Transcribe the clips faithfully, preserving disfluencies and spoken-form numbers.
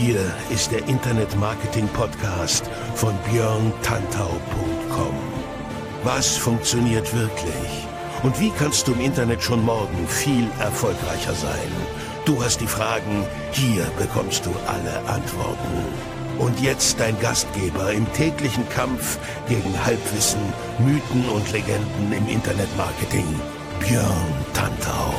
Hier ist der Internet-Marketing-Podcast von björn tantau punkt com. Was funktioniert wirklich? Und wie kannst du im Internet schon morgen viel erfolgreicher sein? Du hast die Fragen, hier bekommst du alle Antworten. Und jetzt dein Gastgeber im täglichen Kampf gegen Halbwissen, Mythen und Legenden im Internetmarketing, Björn Tantau.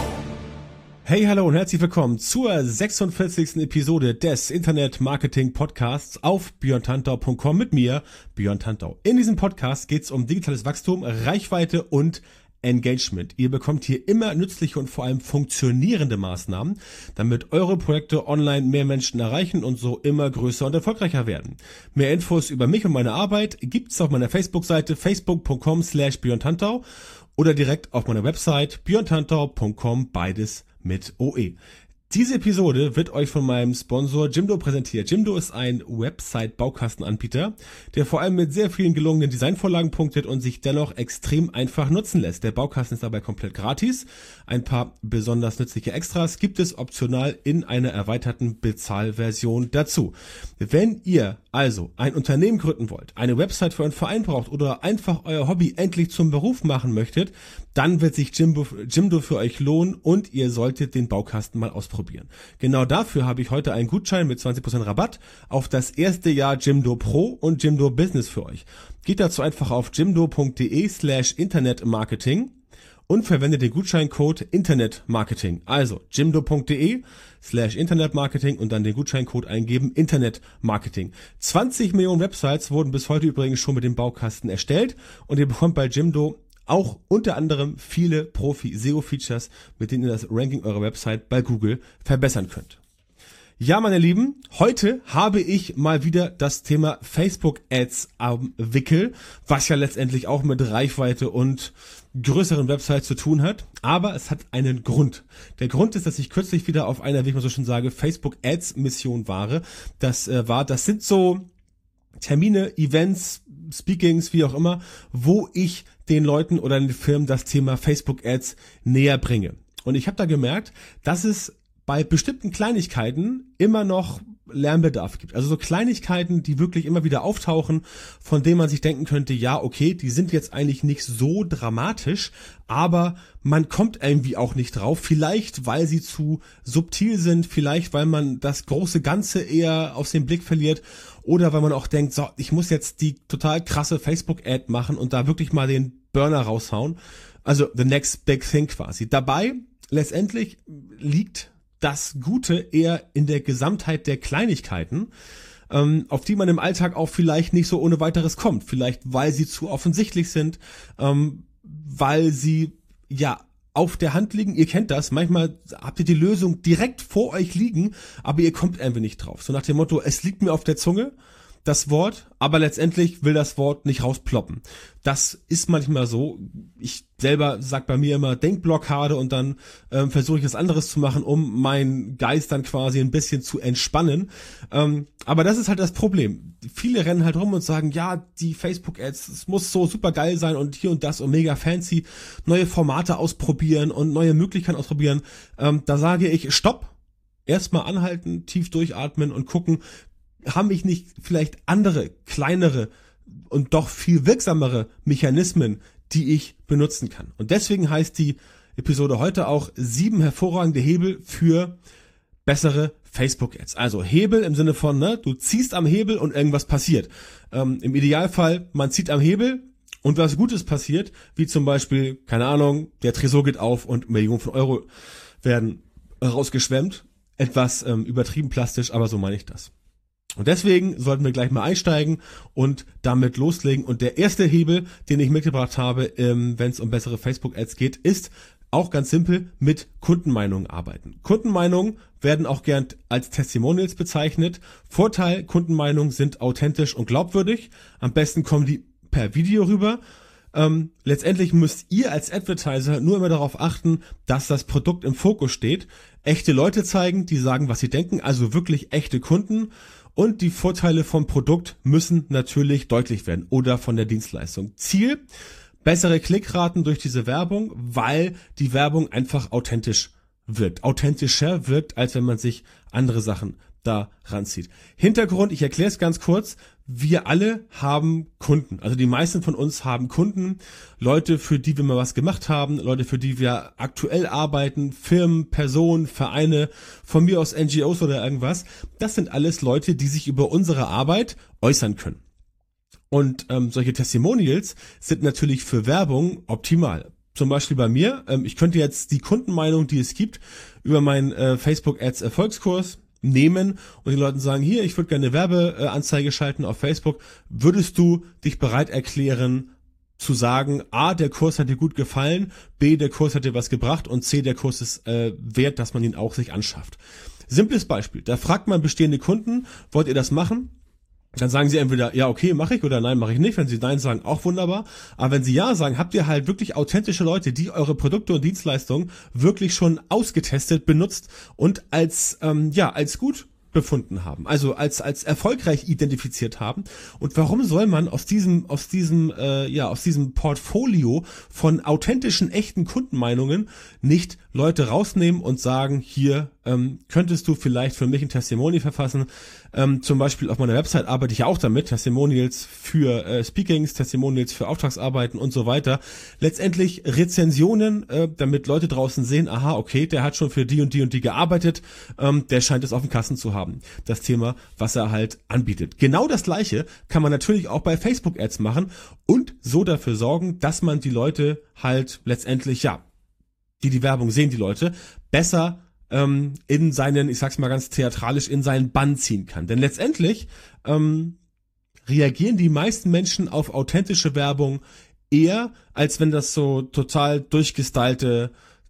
Hey, hallo und herzlich willkommen zur sechsundvierzigsten Episode des Internet-Marketing-Podcasts auf björn tantau punkt com mit mir, Björn Tantau. In diesem Podcast geht es um digitales Wachstum, Reichweite und Engagement. Ihr bekommt hier immer nützliche und vor allem funktionierende Maßnahmen, damit eure Projekte online mehr Menschen erreichen und so immer größer und erfolgreicher werden. Mehr Infos über mich und meine Arbeit gibt's auf meiner Facebook-Seite facebook punkt com slash björn tantau oder direkt auf meiner Website björn tantau punkt com, beides mit O E. Diese Episode wird euch von meinem Sponsor Jimdo präsentiert. Jimdo ist ein Website-Baukastenanbieter, der vor allem mit sehr vielen gelungenen Designvorlagen punktet und sich dennoch extrem einfach nutzen lässt. Der Baukasten ist dabei komplett gratis. Ein paar besonders nützliche Extras gibt es optional in einer erweiterten Bezahlversion dazu. Wenn ihr also ein Unternehmen gründen wollt, eine Website für einen Verein braucht oder einfach euer Hobby endlich zum Beruf machen möchtet, dann wird sich Jimdo, Jimdo für euch lohnen und ihr solltet den Baukasten mal ausprobieren. Genau dafür habe ich heute einen Gutschein mit zwanzig Prozent Rabatt auf das erste Jahr Jimdo Pro und Jimdo Business für euch. Geht dazu einfach auf jimdo punkt de slash internetmarketing und verwendet den Gutscheincode Internetmarketing. Also jimdo punkt de slash Internetmarketing und dann den Gutscheincode eingeben Internetmarketing. zwanzig Millionen Websites wurden bis heute übrigens schon mit dem Baukasten erstellt und ihr bekommt bei Jimdo auch unter anderem viele Profi-S E O-Features, mit denen ihr das Ranking eurer Website bei Google verbessern könnt. Ja, meine Lieben, heute habe ich mal wieder das Thema Facebook-Ads am Wickel, was ja letztendlich auch mit Reichweite und größeren Websites zu tun hat. Aber es hat einen Grund. Der Grund ist, dass ich kürzlich wieder auf einer, wie ich mal so schön sage, Facebook-Ads-Mission war. Das äh, war, das sind so Termine, Events, Speakings, wie auch immer, wo ich den Leuten oder den Firmen das Thema Facebook-Ads näher bringe. Und ich habe da gemerkt, dass es bei bestimmten Kleinigkeiten immer noch Lernbedarf gibt. Also so Kleinigkeiten, die wirklich immer wieder auftauchen, von denen man sich denken könnte, ja, okay, die sind jetzt eigentlich nicht so dramatisch, aber man kommt irgendwie auch nicht drauf. Vielleicht, weil sie zu subtil sind, vielleicht, weil man das große Ganze eher aus dem Blick verliert oder weil man auch denkt, so, ich muss jetzt die total krasse Facebook-Ad machen und da wirklich mal den Burner raushauen. Also the next big thing quasi. Dabei, letztendlich liegt das Gute eher in der Gesamtheit der Kleinigkeiten, ähm, auf die man im Alltag auch vielleicht nicht so ohne weiteres kommt. Vielleicht, weil sie zu offensichtlich sind, ähm, weil sie ja auf der Hand liegen. Ihr kennt das. Manchmal habt ihr die Lösung direkt vor euch liegen, aber ihr kommt einfach nicht drauf. So nach dem Motto, es liegt mir auf der Zunge, das Wort, aber letztendlich will das Wort nicht rausploppen. Das ist manchmal so. Ich selber sag bei mir immer Denkblockade und dann ähm, versuche ich was anderes zu machen, um meinen Geist dann quasi ein bisschen zu entspannen. Ähm, aber das ist halt das Problem. Viele rennen halt rum und sagen, ja, die Facebook-Ads, es muss so super geil sein und hier und das und mega fancy, neue Formate ausprobieren und neue Möglichkeiten ausprobieren. Ähm, da sage ich, stopp, erstmal anhalten, tief durchatmen und gucken, haben ich nicht vielleicht andere, kleinere und doch viel wirksamere Mechanismen, die ich benutzen kann. Und deswegen heißt die Episode heute auch sieben hervorragende Hebel für bessere Facebook-Ads. Also Hebel im Sinne von, ne, du ziehst am Hebel und irgendwas passiert. Ähm, im Idealfall, man zieht am Hebel und was Gutes passiert, wie zum Beispiel, keine Ahnung, der Tresor geht auf und Millionen von Euro werden rausgeschwemmt. Etwas ähm, übertrieben plastisch, aber so meine ich das. Und deswegen sollten wir gleich mal einsteigen und damit loslegen. Und der erste Hebel, den ich mitgebracht habe, ähm, wenn es um bessere Facebook-Ads geht, ist auch ganz simpel mit Kundenmeinungen arbeiten. Kundenmeinungen werden auch gern als Testimonials bezeichnet. Vorteil, Kundenmeinungen sind authentisch und glaubwürdig. Am besten kommen die per Video rüber. Ähm, letztendlich müsst ihr als Advertiser nur immer darauf achten, dass das Produkt im Fokus steht. Echte Leute zeigen, die sagen, was sie denken, also wirklich echte Kunden. Und die Vorteile vom Produkt müssen natürlich deutlich werden oder von der Dienstleistung. Ziel, bessere Klickraten durch diese Werbung, weil die Werbung einfach authentisch wirkt. Authentischer wirkt, als wenn man sich andere Sachen da ranzieht. Hintergrund, ich erkläre es ganz kurz. Wir alle haben Kunden. Also die meisten von uns haben Kunden, Leute, für die wir mal was gemacht haben, Leute, für die wir aktuell arbeiten, Firmen, Personen, Vereine, von mir aus N G Os oder irgendwas. Das sind alles Leute, die sich über unsere Arbeit äußern können. Und ähm, solche Testimonials sind natürlich für Werbung optimal. Zum Beispiel bei mir, ähm, ich könnte jetzt die Kundenmeinung, die es gibt, über meinen äh, Facebook-Ads-Erfolgskurs nehmen und den Leuten sagen, hier, ich würde gerne eine Werbeanzeige schalten auf Facebook. Würdest du dich bereit erklären, zu sagen, A, der Kurs hat dir gut gefallen, B, der Kurs hat dir was gebracht und C, der Kurs ist äh, wert, dass man ihn auch sich anschafft. Simples Beispiel, da fragt man bestehende Kunden, wollt ihr das machen? Dann sagen sie entweder, ja, okay, mache ich oder nein, mache ich nicht. Wenn sie nein sagen, auch wunderbar. Aber wenn sie ja sagen, habt ihr halt wirklich authentische Leute, die eure Produkte und Dienstleistungen wirklich schon ausgetestet, benutzt und als ähm, ja als gut befunden haben, also als als erfolgreich identifiziert haben. Und warum soll man aus diesem aus diesem äh, ja aus diesem Portfolio von authentischen, echten Kundenmeinungen nicht Leute rausnehmen und sagen, hier ähm, könntest du vielleicht für mich ein Testimonial verfassen. Ähm, zum Beispiel auf meiner Website arbeite ich ja auch damit, Testimonials für äh, Speakings, Testimonials für Auftragsarbeiten und so weiter. Letztendlich Rezensionen, äh, damit Leute draußen sehen, aha, okay, der hat schon für die und die und die gearbeitet, ähm, der scheint es auf dem Kasten zu haben. Das Thema, was er halt anbietet. Genau das Gleiche kann man natürlich auch bei Facebook-Ads machen und so dafür sorgen, dass man die Leute halt letztendlich, ja, die die Werbung sehen, die Leute, besser ähm, in seinen, ich sag's mal ganz theatralisch, in seinen Bann ziehen kann. Denn letztendlich ähm, reagieren die meisten Menschen auf authentische Werbung eher, als wenn das so total durchgestylte,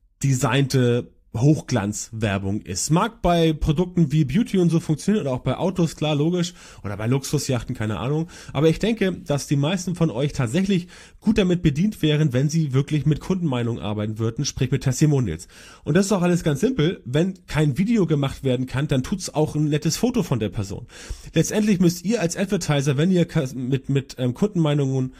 designte Hochglanzwerbung ist. Mag bei Produkten wie Beauty und so funktionieren oder auch bei Autos, klar, logisch, oder bei Luxusjachten, keine Ahnung. Aber ich denke, dass die meisten von euch tatsächlich gut damit bedient wären, wenn sie wirklich mit Kundenmeinung arbeiten würden, sprich mit Testimonials. Und das ist auch alles ganz simpel. Wenn kein Video gemacht werden kann, dann tut's auch ein nettes Foto von der Person. Letztendlich müsst ihr als Advertiser, wenn ihr mit, mit ähm, Kundenmeinungen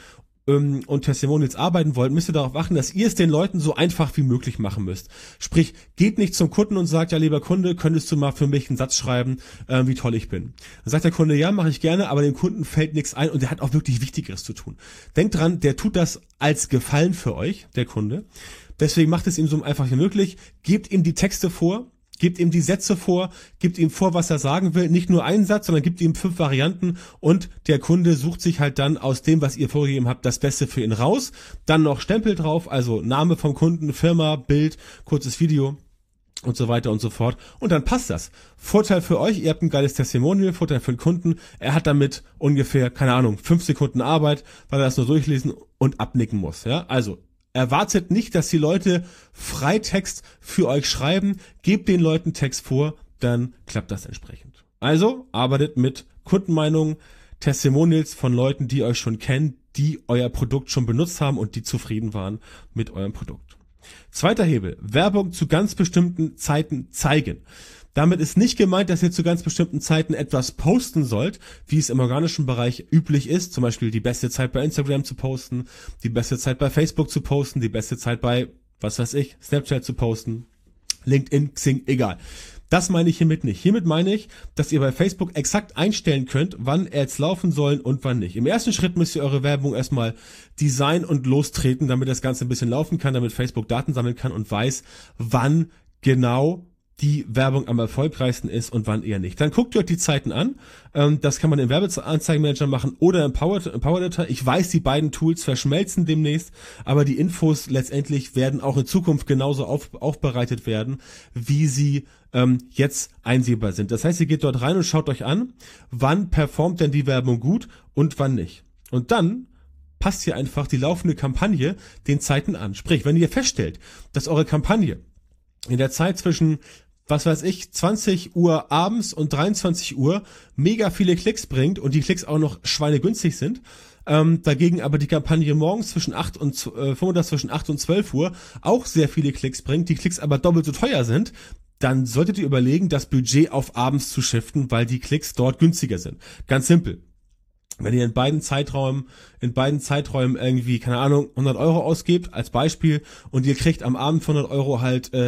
und Testimonials arbeiten wollt, müsst ihr darauf achten, dass ihr es den Leuten so einfach wie möglich machen müsst. Sprich, geht nicht zum Kunden und sagt, ja, lieber Kunde, könntest du mal für mich einen Satz schreiben, äh, wie toll ich bin. Dann sagt der Kunde, ja, mache ich gerne, aber dem Kunden fällt nichts ein und der hat auch wirklich Wichtigeres zu tun. Denkt dran, der tut das als Gefallen für euch, der Kunde. Deswegen macht es ihm so einfach wie möglich, gebt ihm die Texte vor, Gebt ihm die Sätze vor, gibt ihm vor, was er sagen will, nicht nur einen Satz, sondern gibt ihm fünf Varianten und der Kunde sucht sich halt dann aus dem, was ihr vorgegeben habt, das Beste für ihn raus. Dann noch Stempel drauf, also Name vom Kunden, Firma, Bild, kurzes Video und so weiter und so fort. Und dann passt das. Vorteil für euch, ihr habt ein geiles Testimonial, Vorteil für den Kunden, er hat damit ungefähr, keine Ahnung, fünf Sekunden Arbeit, weil er das nur durchlesen und abnicken muss. Ja, also erwartet nicht, dass die Leute Freitext für euch schreiben. Gebt den Leuten Text vor, dann klappt das entsprechend. Also arbeitet mit Kundenmeinungen, Testimonials von Leuten, die euch schon kennen, die euer Produkt schon benutzt haben und die zufrieden waren mit eurem Produkt. Zweiter Hebel, Werbung zu ganz bestimmten Zeiten zeigen. Damit ist nicht gemeint, dass ihr zu ganz bestimmten Zeiten etwas posten sollt, wie es im organischen Bereich üblich ist. Zum Beispiel die beste Zeit bei Instagram zu posten, die beste Zeit bei Facebook zu posten, die beste Zeit bei, was weiß ich, Snapchat zu posten, LinkedIn, Xing, egal. Das meine ich hiermit nicht. Hiermit meine ich, dass ihr bei Facebook exakt einstellen könnt, wann Ads laufen sollen und wann nicht. Im ersten Schritt müsst ihr eure Werbung erstmal designen und lostreten, damit das Ganze ein bisschen laufen kann, damit Facebook Daten sammeln kann und weiß, wann genau die Werbung am erfolgreichsten ist und wann eher nicht. Dann guckt ihr euch die Zeiten an. Das kann man im Werbeanzeigenmanager machen oder im Power, im Power Editor. Ich weiß, die beiden Tools verschmelzen demnächst, aber die Infos letztendlich werden auch in Zukunft genauso auf, aufbereitet werden, wie sie ähm, jetzt einsehbar sind. Das heißt, ihr geht dort rein und schaut euch an, wann performt denn die Werbung gut und wann nicht. Und dann passt hier einfach die laufende Kampagne den Zeiten an. Sprich, wenn ihr feststellt, dass eure Kampagne in der Zeit zwischen, was weiß ich, zwanzig Uhr abends und dreiundzwanzig Uhr mega viele Klicks bringt und die Klicks auch noch schweinegünstig sind, ähm, dagegen aber die Kampagne morgens zwischen acht und äh, vormittags zwischen acht und zwölf Uhr auch sehr viele Klicks bringt, die Klicks aber doppelt so teuer sind, dann solltet ihr überlegen, das Budget auf abends zu shiften, weil die Klicks dort günstiger sind. Ganz simpel. Wenn ihr in beiden Zeiträumen, in beiden Zeiträumen irgendwie, keine Ahnung, hundert Euro ausgebt, als Beispiel, und ihr kriegt am Abend für hundert Euro halt äh,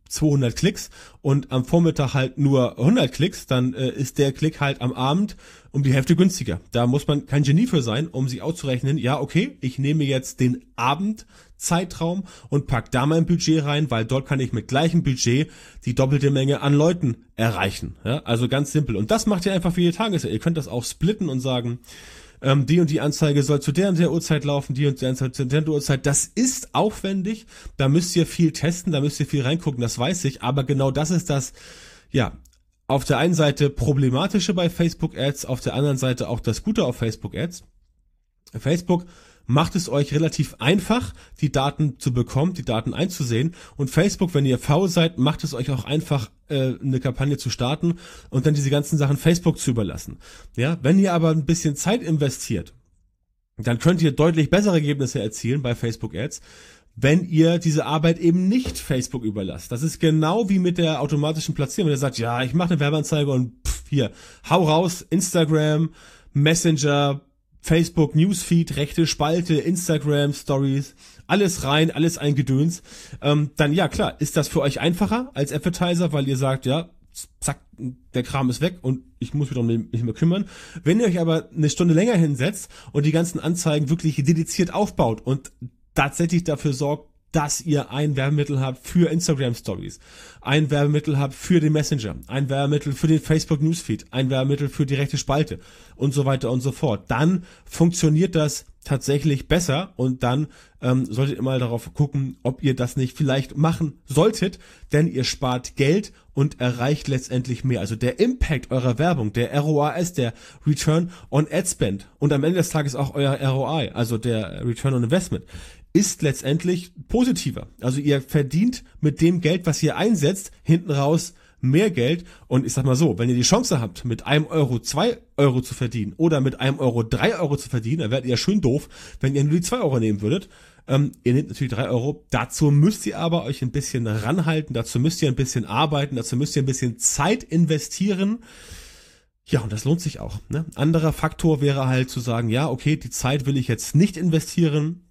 zweihundert Klicks und am Vormittag halt nur hundert Klicks, dann äh, ist der Klick halt am Abend um die Hälfte günstiger. Da muss man kein Genie für sein, um sich auszurechnen, ja okay, ich nehme jetzt den Abendzeitraum und pack da mein Budget rein, weil dort kann ich mit gleichem Budget die doppelte Menge an Leuten erreichen. Ja, also ganz simpel. Und das macht ihr einfach für jede Tageszeit. Ihr könnt das auch splitten und sagen, ähm, die und die Anzeige soll zu der und der Uhrzeit laufen, die und die Anzeige zu der und der Uhrzeit. Das ist aufwendig, da müsst ihr viel testen, da müsst ihr viel reingucken, das weiß ich, aber genau das ist das, ja, auf der einen Seite problematische bei Facebook Ads, auf der anderen Seite auch das Gute auf Facebook Ads. Facebook macht es euch relativ einfach, die Daten zu bekommen, die Daten einzusehen. Und Facebook, wenn ihr faul seid, macht es euch auch einfach, äh, eine Kampagne zu starten und dann diese ganzen Sachen Facebook zu überlassen. Ja, wenn ihr aber ein bisschen Zeit investiert, dann könnt ihr deutlich bessere Ergebnisse erzielen bei Facebook Ads, wenn ihr diese Arbeit eben nicht Facebook überlasst. Das ist genau wie mit der automatischen Platzierung. Wenn ihr sagt, ja, ich mache eine Werbeanzeige und pff, hier, hau raus, Instagram, Messenger, Facebook, Newsfeed, rechte Spalte, Instagram, Stories, alles rein, alles ein Gedöns. Ähm, dann ja, klar, ist das für euch einfacher als Advertiser, weil ihr sagt, ja, zack, der Kram ist weg und ich muss mich darum nicht mehr kümmern. Wenn ihr euch aber eine Stunde länger hinsetzt und die ganzen Anzeigen wirklich dediziert aufbaut und tatsächlich dafür sorgt, dass ihr ein Werbemittel habt für Instagram Stories, ein Werbemittel habt für den Messenger, ein Werbemittel für den Facebook Newsfeed, ein Werbemittel für die rechte Spalte und so weiter und so fort. Dann funktioniert das tatsächlich besser und dann ähm, solltet ihr mal darauf gucken, ob ihr das nicht vielleicht machen solltet, denn ihr spart Geld und erreicht letztendlich mehr. Also der Impact eurer Werbung, der R O A S, der Return on Ad Spend und am Ende des Tages auch euer R O I, also der Return on Investment, ist letztendlich positiver. Also ihr verdient mit dem Geld, was ihr einsetzt, hinten raus mehr Geld. Und ich sag mal so, wenn ihr die Chance habt, mit einem Euro zwei Euro zu verdienen oder mit einem Euro drei Euro zu verdienen, dann werdet ihr schön doof, wenn ihr nur die zwei Euro nehmen würdet. Ähm, ihr nehmt natürlich drei Euro. Dazu müsst ihr aber euch ein bisschen ranhalten, dazu müsst ihr ein bisschen arbeiten, dazu müsst ihr ein bisschen Zeit investieren. Ja, und das lohnt sich auch. Ne? Anderer Faktor wäre halt zu sagen, ja, okay, die Zeit will ich jetzt nicht investieren.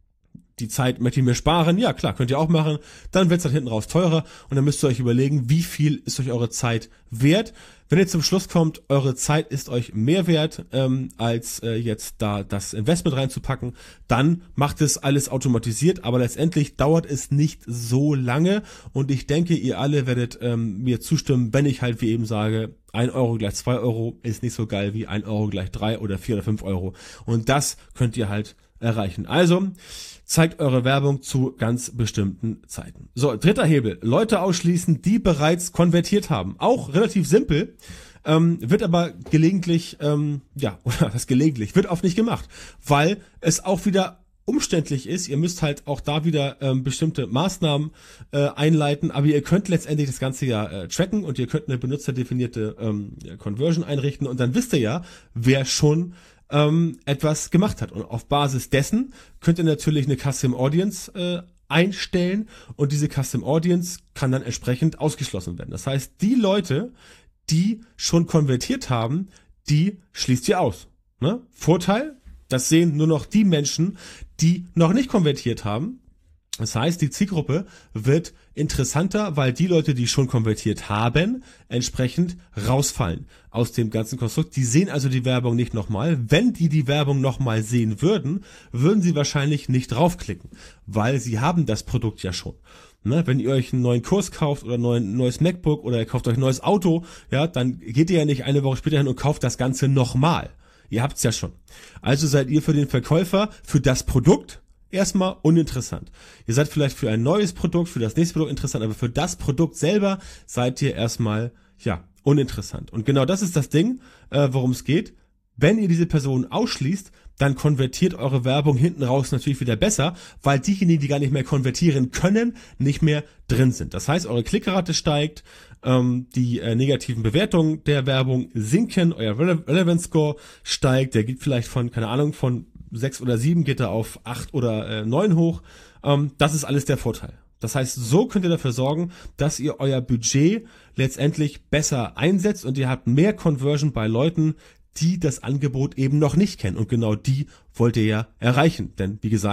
Die Zeit möchte ich mir sparen, ja klar, könnt ihr auch machen, dann wird es dann hinten raus teurer und dann müsst ihr euch überlegen, wie viel ist euch eure Zeit wert. Wenn ihr zum Schluss kommt, eure Zeit ist euch mehr wert, ähm, als äh, jetzt da das Investment reinzupacken, dann macht es alles automatisiert, aber letztendlich dauert es nicht so lange und ich denke, ihr alle werdet ähm, mir zustimmen, wenn ich halt wie eben sage, ein Euro gleich zwei Euro ist nicht so geil wie ein Euro gleich drei oder vier oder fünf Euro und das könnt ihr halt erreichen. Also zeigt eure Werbung zu ganz bestimmten Zeiten. So, dritter Hebel. Leute ausschließen, die bereits konvertiert haben. Auch relativ simpel, ähm, wird aber gelegentlich, ähm, ja, oder das gelegentlich, wird oft nicht gemacht, weil es auch wieder umständlich ist. Ihr müsst halt auch da wieder ähm, bestimmte Maßnahmen äh, einleiten, aber ihr könnt letztendlich das Ganze ja äh, tracken und ihr könnt eine benutzerdefinierte ähm, Conversion einrichten und dann wisst ihr ja, wer schon ähm, etwas gemacht hat. Und auf Basis dessen könnt ihr natürlich eine Custom Audience äh, einstellen und diese Custom Audience kann dann entsprechend ausgeschlossen werden. Das heißt, die Leute, die schon konvertiert haben, die schließt ihr aus. Ne? Vorteil, das sehen nur noch die Menschen, die noch nicht konvertiert haben. Das heißt, die Zielgruppe wird interessanter, weil die Leute, die schon konvertiert haben, entsprechend rausfallen aus dem ganzen Konstrukt. Die sehen also die Werbung nicht nochmal. Wenn die die Werbung nochmal sehen würden, würden sie wahrscheinlich nicht draufklicken, weil sie haben das Produkt ja schon. Ne, wenn ihr euch einen neuen Kurs kauft oder ein neues MacBook oder ihr kauft euch ein neues Auto, ja, dann geht ihr ja nicht eine Woche später hin und kauft das Ganze nochmal. Ihr habt's ja schon. Also seid ihr für den Verkäufer, für das Produkt erstmal uninteressant. Ihr seid vielleicht für ein neues Produkt, für das nächste Produkt interessant, aber für das Produkt selber seid ihr erstmal, ja, uninteressant. Und genau das ist das Ding, äh, worum es geht. Wenn ihr diese Person ausschließt, dann konvertiert eure Werbung hinten raus natürlich wieder besser, weil diejenigen, die gar nicht mehr konvertieren können, nicht mehr drin sind. Das heißt, eure Klickrate steigt, ähm, die äh, negativen Bewertungen der Werbung sinken, euer Rele- Relevance Score steigt, der geht vielleicht von, keine Ahnung, von sechs oder sieben geht er auf acht oder äh, neun hoch. Ähm, das ist alles der Vorteil. Das heißt, so könnt ihr dafür sorgen, dass ihr euer Budget letztendlich besser einsetzt und ihr habt mehr Conversion bei Leuten, die das Angebot eben noch nicht kennen. Und genau die wollt ihr ja erreichen. Denn wie gesagt,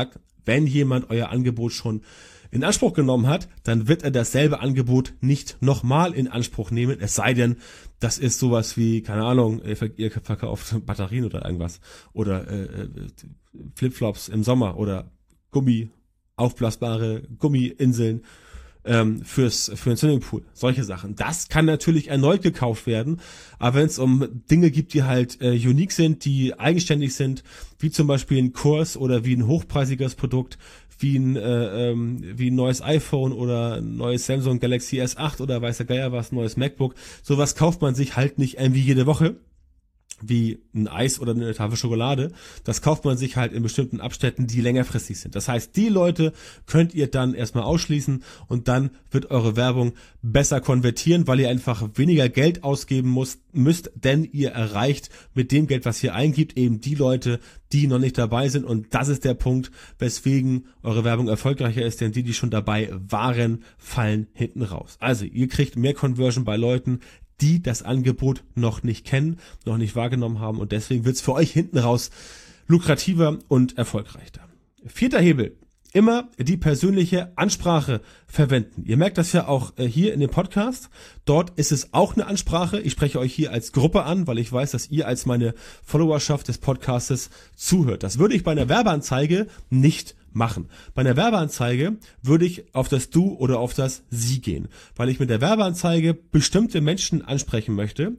wenn jemand euer Angebot schon in Anspruch genommen hat, dann wird er dasselbe Angebot nicht nochmal in Anspruch nehmen, es sei denn, das ist sowas wie, keine Ahnung, ihr verkauft Batterien oder irgendwas oder äh, Flipflops im Sommer oder Gummi, aufblasbare Gummiinseln ähm, fürs für einen Swimmingpool, solche Sachen. Das kann natürlich erneut gekauft werden, aber wenn es um Dinge gibt, die halt äh, unique sind, die eigenständig sind, wie zum Beispiel ein Kurs oder wie ein hochpreisiges Produkt, wie ein äh, ähm, wie ein neues iPhone oder ein neues Samsung Galaxy S acht oder weiß der Geier was, ein neues MacBook, sowas kauft man sich halt nicht irgendwie jede Woche, wie ein Eis oder eine Tafel Schokolade. Das kauft man sich halt in bestimmten Abständen, die längerfristig sind. Das heißt, die Leute könnt ihr dann erstmal ausschließen und dann wird eure Werbung besser konvertieren, weil ihr einfach weniger Geld ausgeben müsst, müsst, denn ihr erreicht mit dem Geld, was ihr eingibt, eben die Leute, die noch nicht dabei sind, und das ist der Punkt, weswegen eure Werbung erfolgreicher ist, denn die, die schon dabei waren, fallen hinten raus. Also, ihr kriegt mehr Conversion bei Leuten, die das Angebot noch nicht kennen, noch nicht wahrgenommen haben, und deswegen wird's für euch hinten raus lukrativer und erfolgreicher. Vierter Hebel: immer die persönliche Ansprache verwenden. Ihr merkt das ja auch äh, hier in dem Podcast. Dort ist es auch eine Ansprache. Ich spreche euch hier als Gruppe an, weil ich weiß, dass ihr als meine Followerschaft des Podcastes zuhört. Das würde ich bei einer Werbeanzeige nicht machen. Bei einer Werbeanzeige würde ich auf das Du oder auf das Sie gehen, weil ich mit der Werbeanzeige bestimmte Menschen ansprechen möchte.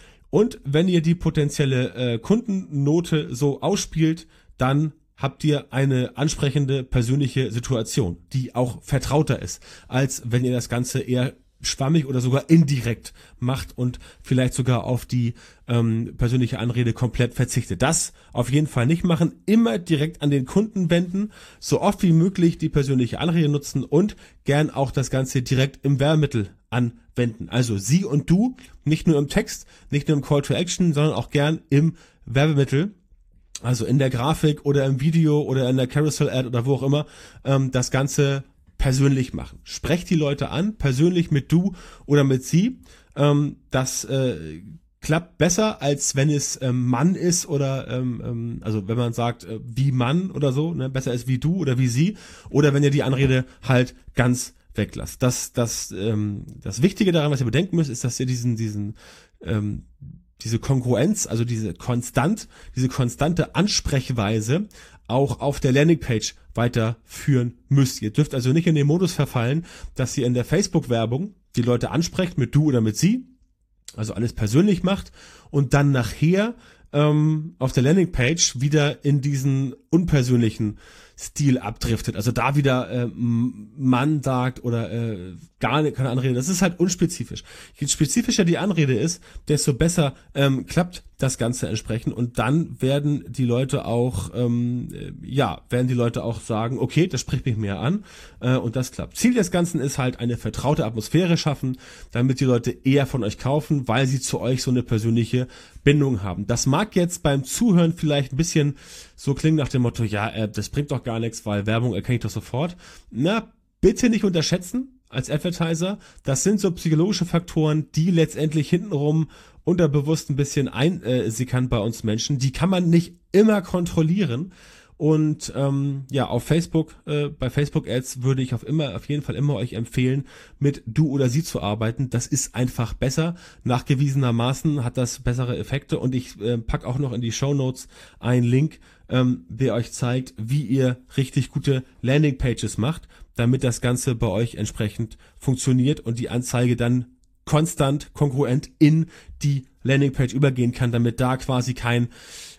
Und wenn ihr die potenzielle äh, Kundennote so ausspielt, dann habt ihr eine ansprechende persönliche Situation, die auch vertrauter ist, als wenn ihr das Ganze eher schwammig oder sogar indirekt macht und vielleicht sogar auf die ähm, persönliche Anrede komplett verzichtet. Das auf jeden Fall nicht machen, immer direkt an den Kunden wenden, so oft wie möglich die persönliche Anrede nutzen und gern auch das Ganze direkt im Werbemittel anwenden. Also Sie und Du, nicht nur im Text, nicht nur im Call to Action, sondern auch gern im Werbemittel. Also in der Grafik oder im Video oder in der Carousel-Ad oder wo auch immer, ähm, das Ganze persönlich machen. Sprecht die Leute an, persönlich mit Du oder mit Sie. Ähm, das äh, klappt besser, als wenn es ähm, Mann ist oder, ähm, ähm, also wenn man sagt, äh, wie Mann oder so, ne? Besser ist wie Du oder wie Sie, oder wenn ihr die Anrede halt ganz weglasst. Das, das, ähm, das Wichtige daran, was ihr bedenken müsst, ist, dass ihr diesen, diesen, ähm, diese Kongruenz, also diese konstant, diese konstante Ansprechweise auch auf der Landingpage weiterführen müsst. Ihr dürft also nicht in den Modus verfallen, dass ihr in der Facebook-Werbung die Leute ansprecht mit Du oder mit Sie, also alles persönlich macht und dann nachher ähm, auf der Landingpage wieder in diesen unpersönlichen Stil abdriftet. Also da wieder äh, Mann sagt oder äh, gar nicht, keine Anrede. Das ist halt unspezifisch. Je spezifischer die Anrede ist, desto besser ähm, klappt das Ganze entsprechend, und dann werden die Leute auch, ähm, ja, werden die Leute auch sagen, okay, das spricht mich mehr an, äh, und das klappt. Ziel des Ganzen ist halt eine vertraute Atmosphäre schaffen, damit die Leute eher von euch kaufen, weil sie zu euch so eine persönliche Bindung haben. Das mag jetzt beim Zuhören vielleicht ein bisschen so klingen nach dem Motto, ja, äh, das bringt doch gar nichts, weil Werbung erkenne ich doch sofort. Na, bitte nicht unterschätzen als Advertiser. Das sind so psychologische Faktoren, die letztendlich hintenrum unterbewusst ein bisschen einsickern bei uns Menschen. Die kann man nicht immer kontrollieren. Und ähm, ja, auf Facebook, äh, bei Facebook-Ads würde ich auf immer, auf jeden Fall immer euch empfehlen, mit Du oder Sie zu arbeiten. Das ist einfach besser. Nachgewiesenermaßen hat das bessere Effekte. Und ich äh, pack auch noch in die Shownotes einen Link, ähm, der euch zeigt, wie ihr richtig gute Landingpages macht, damit das Ganze bei euch entsprechend funktioniert und die Anzeige dann konstant, kongruent in die Landingpage übergehen kann, damit da quasi kein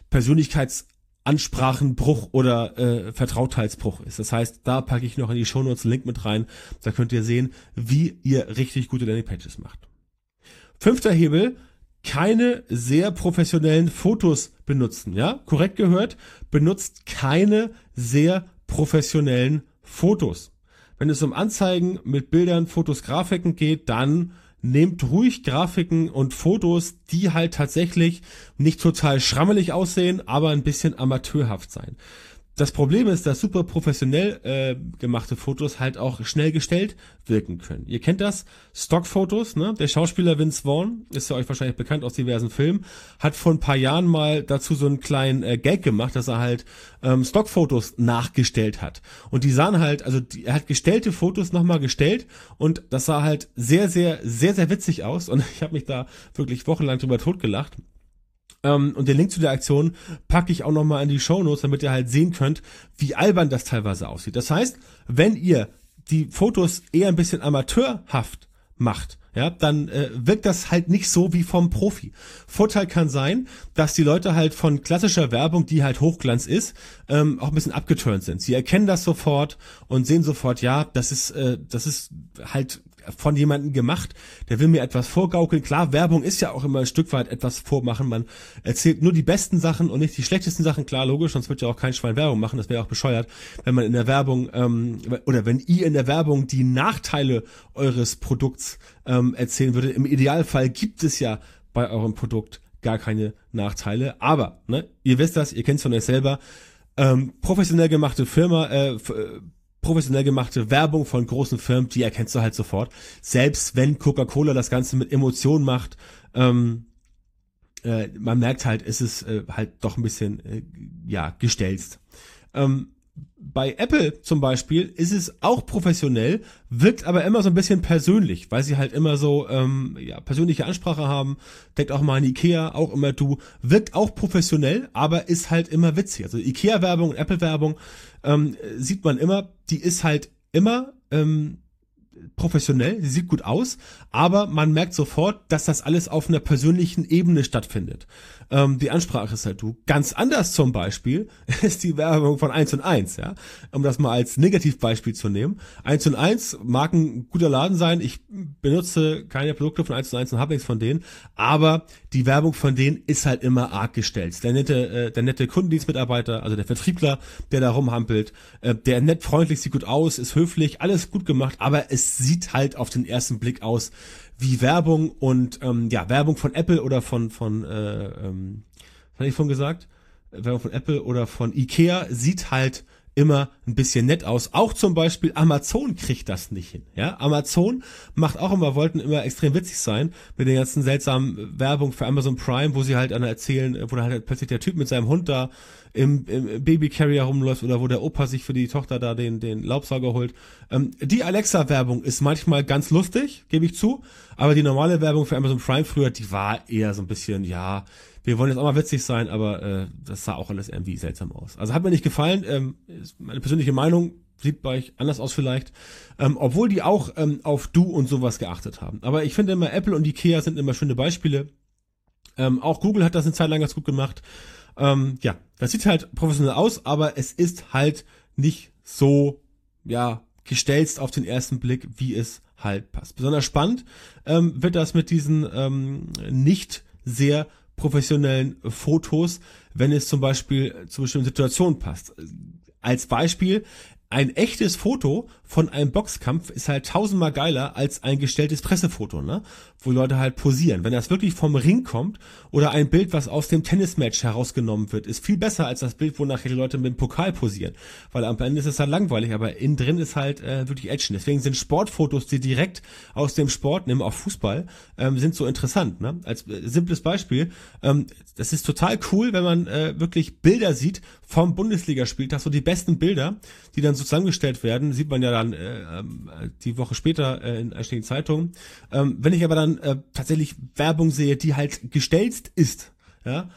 Persönlichkeitsansprachenbruch oder äh, Vertrautheitsbruch ist. Das heißt, da packe ich noch in die Shownotes einen Link mit rein. Da könnt ihr sehen, wie ihr richtig gute Landingpages macht. Fünfter Hebel: keine sehr professionellen Fotos benutzen. Ja, korrekt gehört, benutzt keine sehr professionellen Fotos. Wenn es um Anzeigen mit Bildern, Fotos, Grafiken geht, dann nehmt ruhig Grafiken und Fotos, die halt tatsächlich nicht total schrammelig aussehen, aber ein bisschen amateurhaft sein. Das Problem ist, dass super professionell äh, gemachte Fotos halt auch schnell gestellt wirken können. Ihr kennt das, Stockfotos, ne? Der Schauspieler Vince Vaughn, ist ja euch wahrscheinlich bekannt aus diversen Filmen, hat vor ein paar Jahren mal dazu so einen kleinen äh, Gag gemacht, dass er halt ähm, Stockfotos nachgestellt hat. Und die sahen halt, also die, er hat gestellte Fotos nochmal gestellt und das sah halt sehr, sehr, sehr, sehr witzig aus und ich habe mich da wirklich wochenlang drüber totgelacht. Um, und den Link zu der Aktion packe ich auch nochmal in die Shownotes, damit ihr halt sehen könnt, wie albern das teilweise aussieht. Das heißt, wenn ihr die Fotos eher ein bisschen amateurhaft macht, ja, dann äh, wirkt das halt nicht so wie vom Profi. Vorteil kann sein, dass die Leute halt von klassischer Werbung, die halt Hochglanz ist, ähm, auch ein bisschen abgeturnt sind. Sie erkennen das sofort und sehen sofort, ja, das ist, äh, das ist halt von jemandem gemacht, der will mir etwas vorgaukeln. Klar, Werbung ist ja auch immer ein Stück weit etwas vormachen. Man erzählt nur die besten Sachen und nicht die schlechtesten Sachen. Klar, logisch, sonst wird ja auch kein Schwein Werbung machen. Das wäre auch bescheuert, wenn man in der Werbung ähm, oder wenn ihr in der Werbung die Nachteile eures Produkts ähm, erzählen würdet. Im Idealfall gibt es ja bei eurem Produkt gar keine Nachteile. Aber, ne, ihr wisst das, ihr kennt es von euch selber. Ähm, professionell gemachte Firma, äh, f- professionell gemachte Werbung von großen Firmen, die erkennst du halt sofort. Selbst wenn Coca-Cola das Ganze mit Emotionen macht, ähm, äh, man merkt halt, es ist äh, halt doch ein bisschen, äh, ja, gestelzt. Ähm, bei Apple zum Beispiel ist es auch professionell, wirkt aber immer so ein bisschen persönlich, weil sie halt immer so ähm, ja, persönliche Ansprache haben. Denkt auch mal an Ikea, auch immer du. Wirkt auch professionell, aber ist halt immer witzig. Also Ikea-Werbung und Apple-Werbung ähm, sieht man immer, die ist halt immer ähm, professionell, sie sieht gut aus, aber man merkt sofort, dass das alles auf einer persönlichen Ebene stattfindet. Ähm, die Ansprache ist halt du. Ganz anders zum Beispiel ist die Werbung von eins und eins, ja, um das mal als Negativbeispiel zu nehmen. eins und eins mag ein guter Laden sein, ich benutze keine Produkte von eins und eins und habe nichts von denen, aber die Werbung von denen ist halt immer arg gestellt. Der nette, äh, der nette Kundendienstmitarbeiter, also der Vertriebler, der da rumhampelt, äh, der nett freundlich, sieht gut aus, ist höflich, alles gut gemacht, aber es sieht halt auf den ersten Blick aus wie Werbung und ähm, ja, Werbung von Apple oder von von äh, ähm, was habe ich vorhin gesagt? Werbung von Apple oder von Ikea sieht halt immer ein bisschen nett aus. Auch zum Beispiel Amazon kriegt das nicht hin. Ja, Amazon macht auch immer, wollten immer extrem witzig sein mit den ganzen seltsamen Werbung für Amazon Prime, wo sie halt dann erzählen, wo dann halt plötzlich der Typ mit seinem Hund da im, im Babycarrier rumläuft oder wo der Opa sich für die Tochter da den den Laubsauger holt. Ähm, die Alexa-Werbung ist manchmal ganz lustig, gebe ich zu, aber die normale Werbung für Amazon Prime früher, die war eher so ein bisschen, ja, wir wollen jetzt auch mal witzig sein, aber äh, das sah auch alles irgendwie seltsam aus. Also hat mir nicht gefallen, ähm, ist meine persönliche Meinung, sieht bei euch anders aus vielleicht, ähm, obwohl die auch ähm, auf Du und sowas geachtet haben. Aber ich finde immer, Apple und Ikea sind immer schöne Beispiele. Ähm, auch Google hat das eine Zeit lang ganz gut gemacht. Ähm, ja, das sieht halt professionell aus, aber es ist halt nicht so, ja, gestelzt auf den ersten Blick, wie es halt passt. Besonders spannend ähm, wird das mit diesen ähm, nicht sehr professionellen Fotos, wenn es zum Beispiel zu bestimmten Situationen passt. Als Beispiel, ein echtes Foto von einem Boxkampf ist halt tausendmal geiler als ein gestelltes Pressefoto, ne? Wo Leute halt posieren. Wenn das wirklich vom Ring kommt oder ein Bild, was aus dem Tennismatch herausgenommen wird, ist viel besser als das Bild, wo nachher die Leute mit dem Pokal posieren. Weil am Ende ist es halt langweilig, aber innen drin ist halt äh, wirklich Action. Deswegen sind Sportfotos, die direkt aus dem Sport nehmen, auch Fußball, ähm, sind so interessant, ne? Als äh, simples Beispiel, ähm, das ist total cool, wenn man äh, wirklich Bilder sieht vom Bundesligaspieltag, so die besten Bilder, die dann so zusammengestellt werden, sieht man ja dann äh, die Woche später äh, in einschlägigen Zeitungen. Ähm, wenn ich aber dann äh, tatsächlich Werbung sehe, die halt gestelzt ist, ja,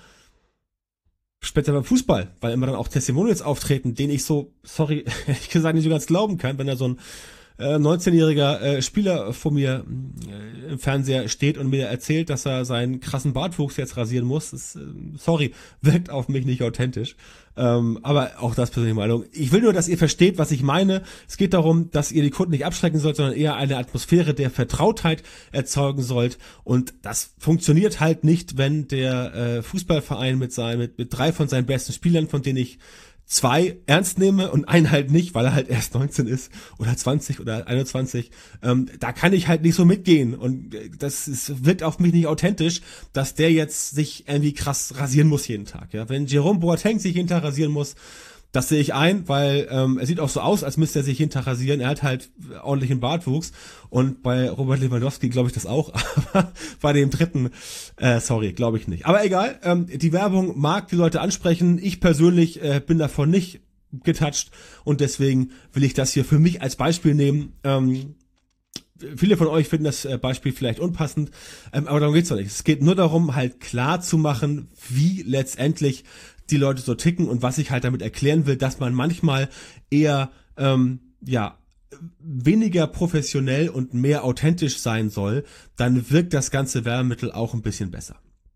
später beim Fußball, weil immer dann auch Testimonials auftreten, denen ich so, sorry, ehrlich gesagt nicht so ganz glauben kann, wenn da so ein äh, neunzehnjähriger äh, Spieler vor mir äh, im Fernseher steht und mir erzählt, dass er seinen krassen Bartwuchs jetzt rasieren muss. Das, äh, sorry, wirkt auf mich nicht authentisch. Ähm, aber auch das persönliche Meinung. Ich will nur, dass ihr versteht, was ich meine. Es geht darum, dass ihr die Kunden nicht abschrecken sollt, sondern eher eine Atmosphäre der Vertrautheit erzeugen sollt. Und das funktioniert halt nicht, wenn der äh, Fußballverein mit, seinen, mit, mit drei von seinen besten Spielern, von denen ich zwei ernst nehme und einen halt nicht, weil er halt erst neunzehn ist oder zwanzig oder einundzwanzig, ähm, da kann ich halt nicht so mitgehen und das ist, wirkt auf mich nicht authentisch, dass der jetzt sich irgendwie krass rasieren muss jeden Tag. Ja, wenn Jerome Boateng sich jeden Tag rasieren muss, Das sehe ich ein, weil ähm, er sieht auch so aus, als müsste er sich jeden Tag rasieren. Er hat halt ordentlichen Bartwuchs und bei Robert Lewandowski glaube ich das auch, aber bei dem dritten, äh, sorry, glaube ich nicht. Aber egal, ähm, die Werbung mag die Leute ansprechen. Ich persönlich äh, bin davon nicht getoucht und deswegen will ich das hier für mich als Beispiel nehmen. Ähm, viele von euch finden das Beispiel vielleicht unpassend, ähm, aber darum geht's doch nicht. Es geht nur darum, halt klar zu machen, wie letztendlich die Leute so ticken und was ich halt damit erklären will, dass man manchmal eher ähm, ja weniger professionell und mehr authentisch sein soll, dann wirkt das ganze Werbemittel auch ein bisschen besser.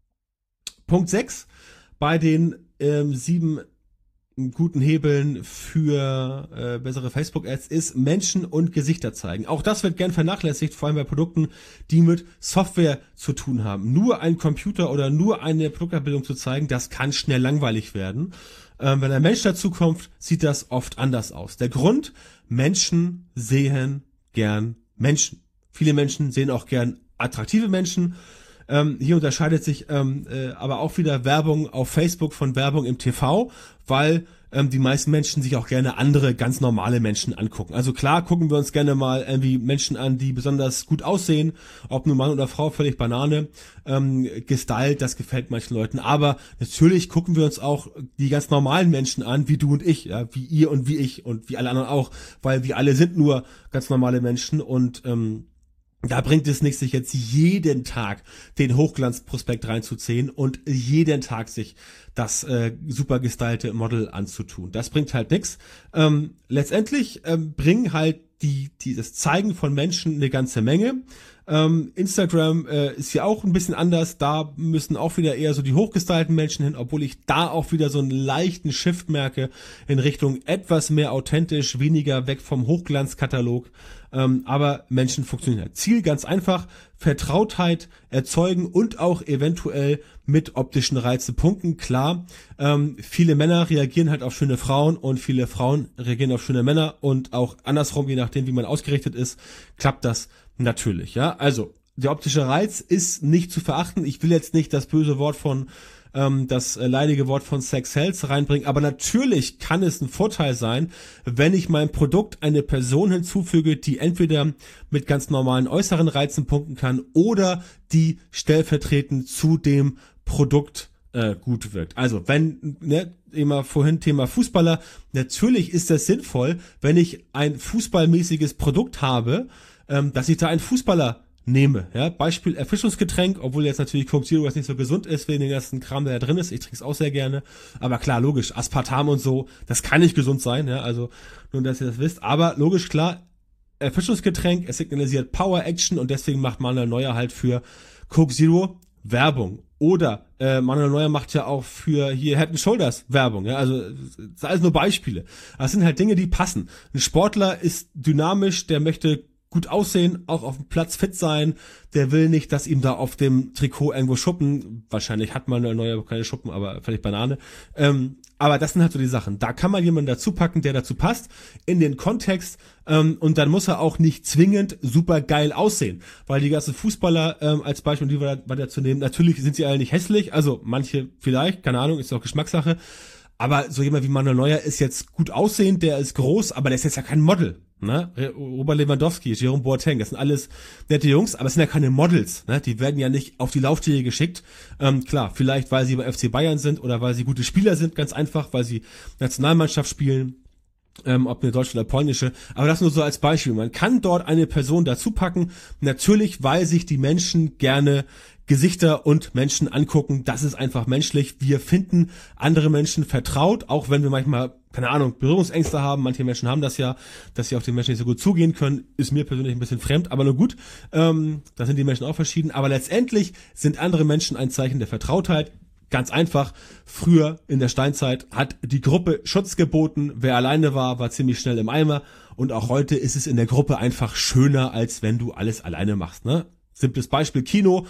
Punkt sechs bei den ähm, sieben guten Hebeln für äh, bessere Facebook-Ads ist Menschen und Gesichter zeigen. Auch das wird gern vernachlässigt, vor allem bei Produkten, die mit Software zu tun haben. Nur ein Computer oder nur eine Produktabbildung zu zeigen, das kann schnell langweilig werden. Ähm, wenn ein Mensch dazukommt, sieht das oft anders aus. Der Grund, Menschen sehen gern Menschen. Viele Menschen sehen auch gern attraktive Menschen. Ähm, hier unterscheidet sich ähm, äh, aber auch wieder Werbung auf Facebook von Werbung im T V, weil ähm, die meisten Menschen sich auch gerne andere ganz normale Menschen angucken. Also klar gucken wir uns gerne mal irgendwie Menschen an, die besonders gut aussehen, ob nun Mann oder Frau, völlig Banane, ähm, gestylt, das gefällt manchen Leuten. Aber natürlich gucken wir uns auch die ganz normalen Menschen an, wie du und ich, ja, wie ihr und wie ich und wie alle anderen auch, weil wir alle sind nur ganz normale Menschen und ähm, da bringt es nichts, sich jetzt jeden Tag den Hochglanzprospekt reinzuziehen und jeden Tag sich das äh, super gestylte Model anzutun. Das bringt halt nichts. Ähm, letztendlich ähm, bringen halt die, die das Zeigen von Menschen eine ganze Menge. Ähm, Instagram äh, ist ja auch ein bisschen anders. Da müssen auch wieder eher so die hochgestylten Menschen hin, obwohl ich da auch wieder so einen leichten Shift merke in Richtung etwas mehr authentisch, weniger weg vom Hochglanzkatalog. Ähm, aber Menschen funktionieren halt. Ziel ganz einfach, Vertrautheit erzeugen und auch eventuell mit optischen Reize punkten. Klar, ähm, viele Männer reagieren halt auf schöne Frauen und viele Frauen reagieren auf schöne Männer und auch andersrum, je nachdem, wie man ausgerichtet ist, klappt das natürlich. Ja, also der optische Reiz ist nicht zu verachten. Ich will jetzt nicht das böse Wort von ähm, das äh, leidige Wort von Sex Sells reinbringen, aber natürlich kann es ein Vorteil sein, wenn ich meinem Produkt eine Person hinzufüge, die entweder mit ganz normalen äußeren Reizen punkten kann oder die stellvertretend zu dem Produkt äh, gut wirkt. Also wenn, ne, immer vorhin Thema Fußballer, natürlich ist das sinnvoll, wenn ich ein fußballmäßiges Produkt habe, ähm, dass ich da einen Fußballer nehme. Ja, Beispiel Erfrischungsgetränk, obwohl jetzt natürlich Coke Zero was nicht so gesund ist, wegen dem ganzen Kram, der da drin ist. Ich trinke es auch sehr gerne. Aber klar, logisch, Aspartam und so, das kann nicht gesund sein. Ja, also nur, dass ihr das wisst. Aber logisch, klar, Erfrischungsgetränk, es signalisiert Power Action und deswegen macht Manuel Neuer halt für Coke Zero Werbung. Oder äh, Manuel Neuer macht ja auch für hier Head and Shoulders Werbung. Ja, also das sind alles nur Beispiele. Das sind halt Dinge, die passen. Ein Sportler ist dynamisch, der möchte gut aussehen, auch auf dem Platz fit sein, der will nicht, dass ihm da auf dem Trikot irgendwo Schuppen, wahrscheinlich hat man eine neue keine Schuppen, aber völlig Banane, ähm, aber das sind halt so die Sachen, da kann man jemanden dazu packen, der dazu passt, in den Kontext, ähm, und dann muss er auch nicht zwingend super geil aussehen, weil die ganzen Fußballer, ähm, als Beispiel, die wir weiter zu nehmen, natürlich sind sie alle nicht hässlich, also manche vielleicht, keine Ahnung, ist auch Geschmackssache, aber so jemand wie Manuel Neuer ist jetzt gut aussehend, der ist groß, aber der ist jetzt ja kein Model. Ne? Robert Lewandowski, Jerome Boateng, das sind alles nette Jungs, aber es sind ja keine Models, ne? Die werden ja nicht auf die Laufstege geschickt. Ähm, klar, vielleicht weil sie bei F C Bayern sind oder weil sie gute Spieler sind, ganz einfach, weil sie Nationalmannschaft spielen, ähm, ob eine deutsche oder polnische, aber das nur so als Beispiel. Man kann dort eine Person dazu packen, natürlich, weil sich die Menschen gerne Gesichter und Menschen angucken, das ist einfach menschlich. Wir finden andere Menschen vertraut, auch wenn wir manchmal, keine Ahnung, Berührungsängste haben. Manche Menschen haben das ja, dass sie auf den Menschen nicht so gut zugehen können. Ist mir persönlich ein bisschen fremd, aber nur gut. Ähm, da sind die Menschen auch verschieden. Aber letztendlich sind andere Menschen ein Zeichen der Vertrautheit. Ganz einfach, früher in der Steinzeit hat die Gruppe Schutz geboten. Wer alleine war, war ziemlich schnell im Eimer. Und auch heute ist es in der Gruppe einfach schöner, als wenn du alles alleine machst. Ne? Simples Beispiel, Kino.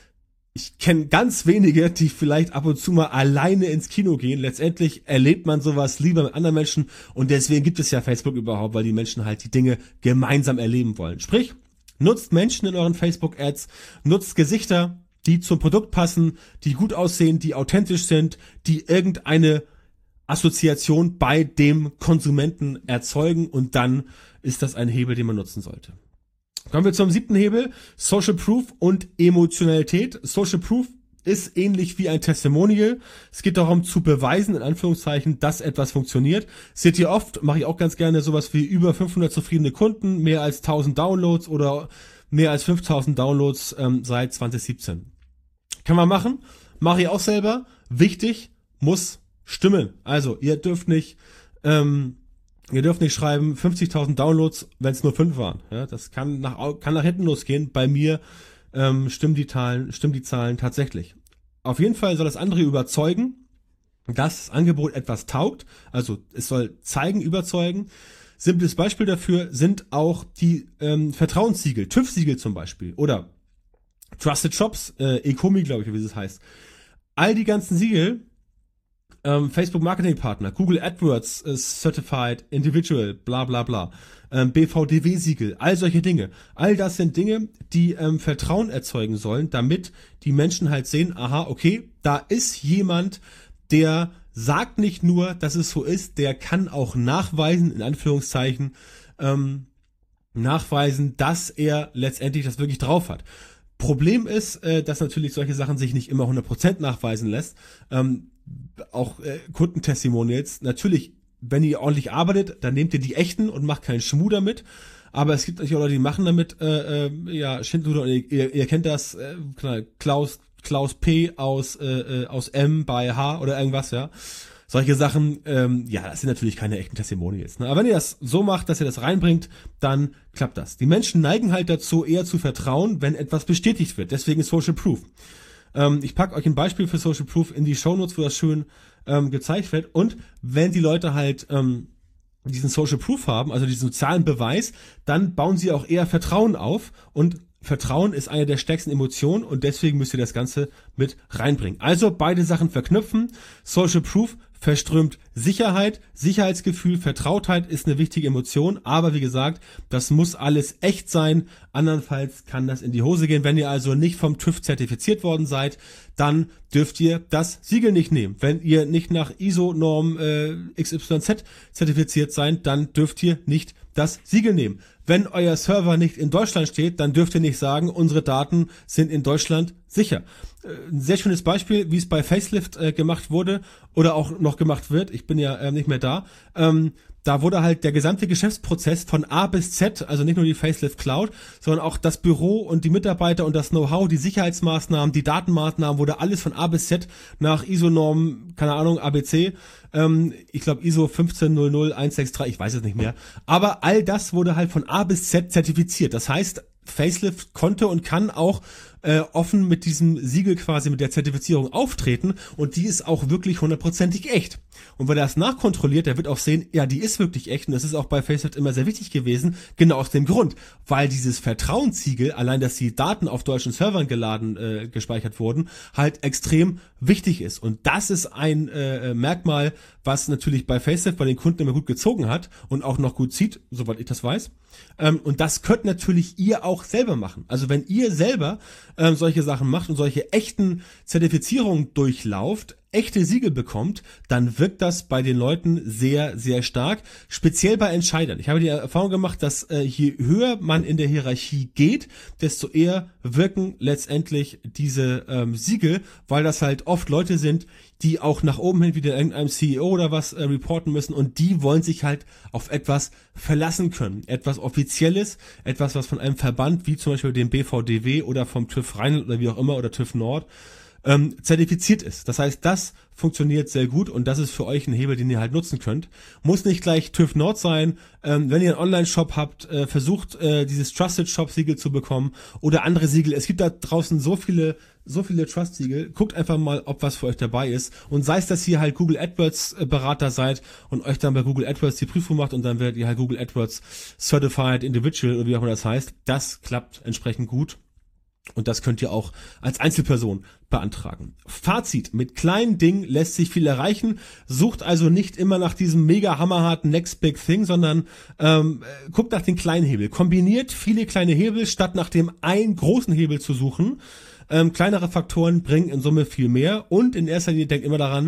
Ich kenne ganz wenige, die vielleicht ab und zu mal alleine ins Kino gehen. Letztendlich erlebt man sowas lieber mit anderen Menschen und deswegen gibt es ja Facebook überhaupt, weil die Menschen halt die Dinge gemeinsam erleben wollen. Sprich, nutzt Menschen in euren Facebook-Ads, nutzt Gesichter, die zum Produkt passen, die gut aussehen, die authentisch sind, die irgendeine Assoziation bei dem Konsumenten erzeugen und dann ist das ein Hebel, den man nutzen sollte. Kommen wir zum siebten Hebel, Social Proof und Emotionalität. Social Proof ist ähnlich wie ein Testimonial. Es geht darum zu beweisen, in Anführungszeichen, dass etwas funktioniert. Seht ihr oft, mache ich auch ganz gerne, sowas wie über fünfhundert zufriedene Kunden, mehr als tausend Downloads oder mehr als fünftausend Downloads ähm, seit zwanzig siebzehn. Kann man machen, mache ich auch selber. Wichtig, muss stimmen. Also ihr dürft nicht, ähm, ihr dürft nicht schreiben fünfzigtausend Downloads, wenn es nur fünf waren. Ja, das kann nach kann nach hinten losgehen. Bei mir ähm, stimmen die Zahlen, stimmen die Zahlen tatsächlich. Auf jeden Fall soll das andere überzeugen, dass das Angebot etwas taugt. Also es soll zeigen, überzeugen. Simples Beispiel dafür sind auch die ähm, Vertrauenssiegel, TÜV-Siegel zum Beispiel oder Trusted Shops, äh, Ecomi, glaube ich, wie es heißt. All die ganzen Siegel, ähm, Facebook Marketing Partner, Google AdWords äh, Certified Individual, bla bla bla, ähm, B V D W-Siegel, all solche Dinge. All das sind Dinge, die ähm, Vertrauen erzeugen sollen, damit die Menschen halt sehen, aha, okay, da ist jemand, der sagt nicht nur, dass es so ist, der kann auch nachweisen, in Anführungszeichen, ähm, nachweisen, dass er letztendlich das wirklich drauf hat. Problem ist, äh, dass natürlich solche Sachen sich nicht immer hundert Prozent nachweisen lässt. Ähm, auch äh, Kundentestimonials, natürlich, wenn ihr ordentlich arbeitet, dann nehmt ihr die echten und macht keinen Schmuh damit. Aber es gibt natürlich auch Leute, die machen damit, äh, äh, ja, Schindluder, ihr, ihr, ihr kennt das, äh, Klaus, Klaus P. aus, äh, aus M bei H oder irgendwas, ja. Solche Sachen, ähm, ja, das sind natürlich keine echten Testimonials. Ne? Aber wenn ihr das so macht, dass ihr das reinbringt, dann klappt das. Die Menschen neigen halt dazu, eher zu vertrauen, wenn etwas bestätigt wird. Deswegen Social Proof. Ähm, ich packe euch ein Beispiel für Social Proof in die Shownotes, wo das schön ähm, gezeigt wird. Und wenn die Leute halt ähm, diesen Social Proof haben, also diesen sozialen Beweis, dann bauen sie auch eher Vertrauen auf und Vertrauen ist eine der stärksten Emotionen und deswegen müsst ihr das Ganze mit reinbringen. Also beide Sachen verknüpfen. Social Proof verströmt Sicherheit, Sicherheitsgefühl, Vertrautheit ist eine wichtige Emotion, aber wie gesagt, das muss alles echt sein, andernfalls kann das in die Hose gehen. Wenn ihr also nicht vom TÜV zertifiziert worden seid, dann dürft ihr das Siegel nicht nehmen. Wenn ihr nicht nach I S O-Norm äh, X Y Z zertifiziert seid, dann dürft ihr nicht das Siegel nehmen. Wenn euer Server nicht in Deutschland steht, dann dürft ihr nicht sagen, unsere Daten sind in Deutschland sicher. Ein sehr schönes Beispiel, wie es bei Facelift äh, gemacht wurde oder auch noch gemacht wird. Ich bin ja äh, nicht mehr da. Ähm, da wurde halt der gesamte Geschäftsprozess von A bis Z, also nicht nur die Facelift Cloud, sondern auch das Büro und die Mitarbeiter und das Know-how, die Sicherheitsmaßnahmen, die Datenmaßnahmen, wurde alles von A bis Z nach I S O-Norm, keine Ahnung, A B C, ähm, ich glaube I S O fünfzehn null null eins sechs drei, ich weiß es nicht mehr. Aber all das wurde halt von A bis Z zertifiziert. Das heißt, Facelift konnte und kann auch äh, offen mit diesem Siegel quasi, mit der Zertifizierung auftreten und die ist auch wirklich hundertprozentig echt. Und wenn er das nachkontrolliert, der wird auch sehen, ja, die ist wirklich echt und das ist auch bei Facelift immer sehr wichtig gewesen, genau aus dem Grund, weil dieses Vertrauenssiegel, allein dass die Daten auf deutschen Servern geladen, äh, gespeichert wurden, halt extrem wichtig ist und das ist ein äh, Merkmal, was natürlich bei Facelift bei den Kunden immer gut gezogen hat und auch noch gut zieht, soweit ich das weiß. Ähm, und das könnt natürlich ihr auch selber machen. Also wenn ihr selber ähm, solche Sachen macht und solche echten Zertifizierungen durchlauft, echte Siegel bekommt, dann wirkt das bei den Leuten sehr, sehr stark, speziell bei Entscheidern. Ich habe die Erfahrung gemacht, dass äh, je höher man in der Hierarchie geht, desto eher wirken letztendlich diese ähm, Siegel, weil das halt oft Leute sind, die auch nach oben hin wieder irgendeinem C E O oder was äh, reporten müssen und die wollen sich halt auf etwas verlassen können. Etwas Offizielles, etwas, was von einem Verband, wie zum Beispiel dem B V D W oder vom TÜV Rheinland oder wie auch immer oder TÜV Nord, ähm, zertifiziert ist. Das heißt, das funktioniert sehr gut und das ist für euch ein Hebel, den ihr halt nutzen könnt. Muss nicht gleich TÜV Nord sein. Ähm, wenn ihr einen Online-Shop habt, äh, versucht äh, dieses Trusted Shop Siegel zu bekommen oder andere Siegel. Es gibt da draußen so viele so viele Trust-Siegel. Guckt einfach mal, ob was für euch dabei ist und sei es, dass ihr halt Google AdWords Berater seid und euch dann bei Google AdWords die Prüfung macht und dann werdet ihr halt Google AdWords Certified Individual oder wie auch immer das heißt. Das klappt entsprechend gut. Und das könnt ihr auch als Einzelperson beantragen. Fazit: Mit kleinen Dingen lässt sich viel erreichen. Sucht also nicht immer nach diesem mega hammerharten Next Big Thing, sondern ähm, guckt nach den kleinen Hebel. Kombiniert viele kleine Hebel, statt nach dem einen großen Hebel zu suchen. Ähm, kleinere Faktoren bringen in Summe viel mehr. Und in erster Linie denkt immer daran,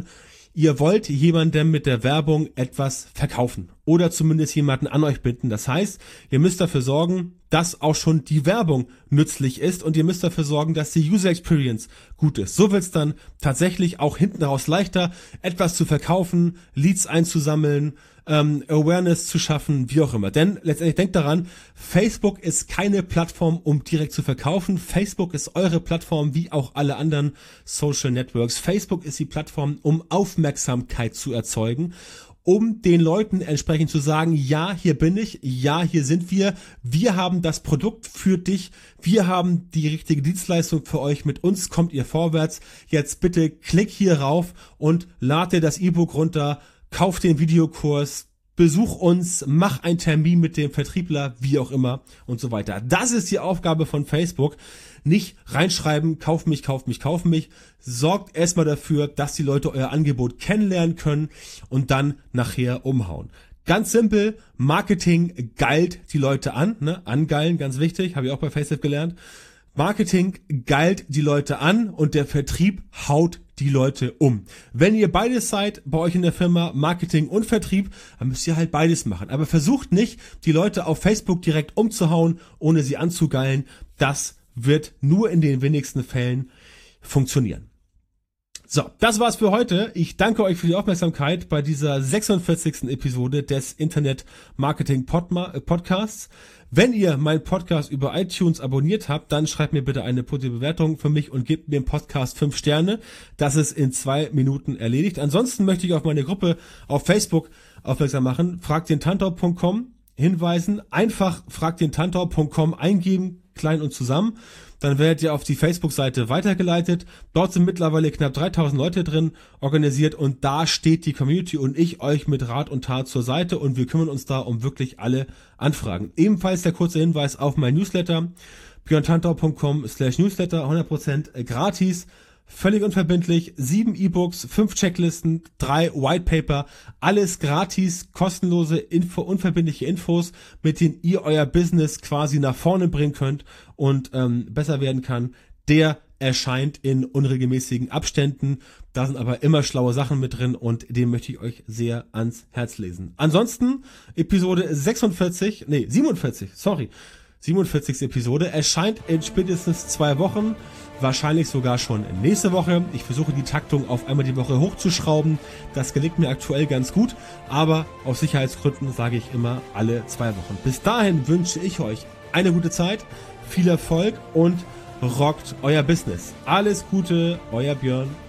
ihr wollt jemandem mit der Werbung etwas verkaufen oder zumindest jemanden an euch binden. Das heißt, ihr müsst dafür sorgen, dass auch schon die Werbung nützlich ist und ihr müsst dafür sorgen, dass die User Experience gut ist. So wird es dann tatsächlich auch hinten raus leichter, etwas zu verkaufen, Leads einzusammeln, ähm, Awareness zu schaffen, wie auch immer. Denn letztendlich denkt daran, Facebook ist keine Plattform, um direkt zu verkaufen. Facebook ist eure Plattform, wie auch alle anderen Social Networks. Facebook ist die Plattform, um Aufmerksamkeit zu erzeugen, um den Leuten entsprechend zu sagen, ja, hier bin ich, ja, hier sind wir, wir haben das Produkt für dich, wir haben die richtige Dienstleistung für euch, mit uns kommt ihr vorwärts, jetzt bitte klick hier rauf und lad dir das E-Book runter, kauf den Videokurs, besuch uns, mach einen Termin mit dem Vertriebler, wie auch immer und so weiter. Das ist die Aufgabe von Facebook. Nicht reinschreiben, kauf mich, kauf mich, kauf mich. Sorgt erstmal dafür, dass die Leute euer Angebot kennenlernen können und dann nachher umhauen. Ganz simpel, Marketing geilt die Leute an, ne? Angeilen, ganz wichtig, habe ich auch bei Facebook gelernt. Marketing geilt die Leute an und der Vertrieb haut die Leute um. Wenn ihr beides seid, bei euch in der Firma, Marketing und Vertrieb, dann müsst ihr halt beides machen. Aber versucht nicht, die Leute auf Facebook direkt umzuhauen, ohne sie anzugeilen. Das wird nur in den wenigsten Fällen funktionieren. So, das war's für heute. Ich danke euch für die Aufmerksamkeit bei dieser sechsundvierzigsten Episode des Internet Marketing Podcasts. Wenn ihr meinen Podcast über iTunes abonniert habt, dann schreibt mir bitte eine positive Bewertung für mich und gebt mir im Podcast fünf Sterne. Das ist in zwei Minuten erledigt. Ansonsten möchte ich auf meine Gruppe auf Facebook aufmerksam machen. fragt den tantor punkt com hinweisen. Einfach fragt den tantor punkt com eingeben, klein und zusammen. Dann werdet ihr auf die Facebook-Seite weitergeleitet. Dort sind mittlerweile knapp dreitausend Leute drin organisiert und da steht die Community und ich euch mit Rat und Tat zur Seite und wir kümmern uns da um wirklich alle Anfragen. Ebenfalls der kurze Hinweis auf mein Newsletter, björn tantor punkt com slash newsletter, hundert Prozent gratis. Völlig unverbindlich, sieben E-Books, fünf Checklisten, drei White Paper, alles gratis, kostenlose, Info, unverbindliche Infos, mit denen ihr euer Business quasi nach vorne bringen könnt und ähm, besser werden kann. Der erscheint in unregelmäßigen Abständen. Da sind aber immer schlaue Sachen mit drin und den möchte ich euch sehr ans Herz lesen. Ansonsten Episode sechsundvierzig, nee, siebenundvierzig, sorry, siebenundvierzigste Episode erscheint in spätestens zwei Wochen, wahrscheinlich sogar schon nächste Woche. Ich versuche die Taktung auf einmal die Woche hochzuschrauben. Das gelingt mir aktuell ganz gut, aber aus Sicherheitsgründen sage ich immer alle zwei Wochen. Bis dahin wünsche ich euch eine gute Zeit, viel Erfolg und rockt euer Business. Alles Gute, euer Björn.